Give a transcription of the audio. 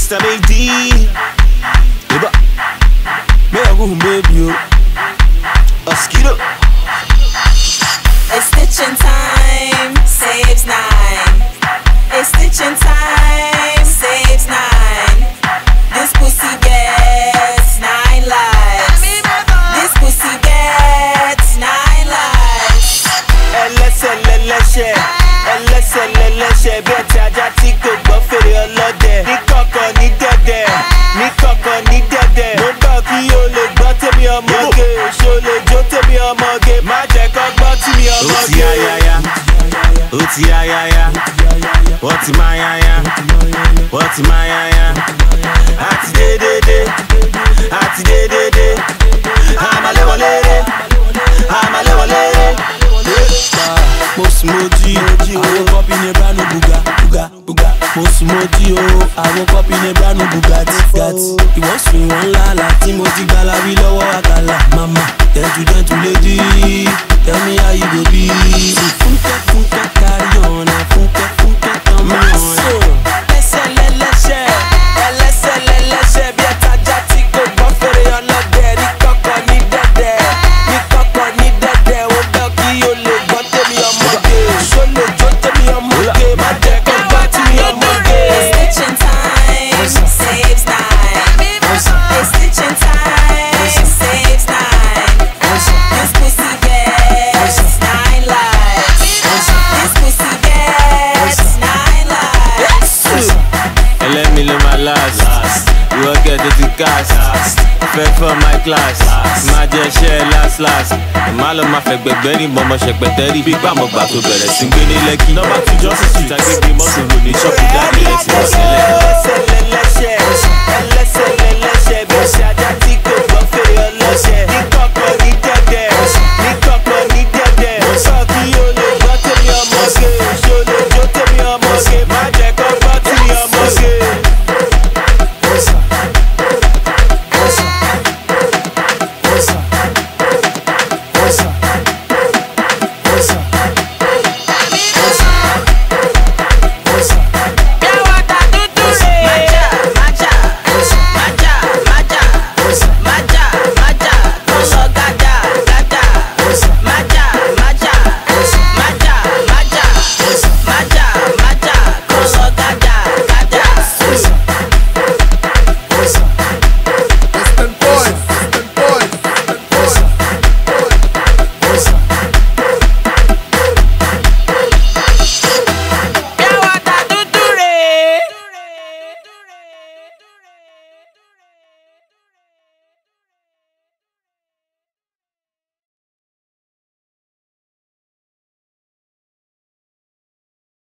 Mr. Mady. May I go home, baby? Mosquito. It's stitching time, saves 9. It's stitching time, saves 9. This pussy gets 9 lives. This pussy gets 9 lives. Ẹlẹ́sẹ̀ bí ẹ̀tì ajá tí kò gbọ́ fèrè ọlọ́dẹ. Ní kọ̀kọ̀ ní dẹ̀dẹ̀, ní kọ̀kọ̀ ní dẹ̀dẹ̀. Mo gbọ́ kí o lè gbọ́ tèmi ọmọge. Ṣo lè jó tèmi ọmọge. Má jẹ́ kó gbọ́ tí mi ọmọge. Ó ti ayaya, ó ti ayaya. Wọ́n ti máa yaya, wọ́n ti máa yaya. Àti dédédé, àti dédédé. Àmàlẹ́wọlére, àmàlẹ́wọlére. Mosumoji, àwọn kọ́pì ní branu buga. Mosumoji o, àwọn kọ́pì ní branu Bugatti. Ìwọ́n sùn ìwọ̀n ńlá láti mo ti gbala wí lọ́wọ́ àkàlà. Mama, gentle lady, tell me how you go be. Funke carry on, funke turn me on. Ẹlẹ́sẹ̀ bí ẹ̀tajà tí kò gbọ́ fèrè ọlọ́dẹ. Ní kọ̀kọ̀ ní dẹ̀dẹ̀, ní kọ̀kọ̀ ní dẹ̀dẹ̀. Ó gbọ́ kí o lè gbọ́ tèmi ọmọge. Ṣó lè jó tèmi ọmọge. Má jẹ́ kó gbọ́ tí mi ọmọge. It's stitching time, saves 9. It's stitching time, saves 9. This pussy gets 9 lives. This pussy gets 9 lives. Ẹlẹ́mi ló máa last. Ìwọ gẹ̀dẹ̀ ti cast. Fẹ́ for my class. Má jẹ́ iṣẹ́ last. Má lọ máa fẹ́ gbẹ̀gbẹ́ ní mọ́mọ́ ṣẹpẹtẹ́rì. Bí gbàmọ̀gbà tó bẹ̀rẹ̀ sí gbé ní Lẹ́kì. Nọ́mbà 2 Johnson Street agbègbè mọ́tò lò ní ṣọ́ọ̀bù dáadé rẹ̀ sí ọ̀sẹ̀ lẹ́nu. Ẹlẹ́sẹ̀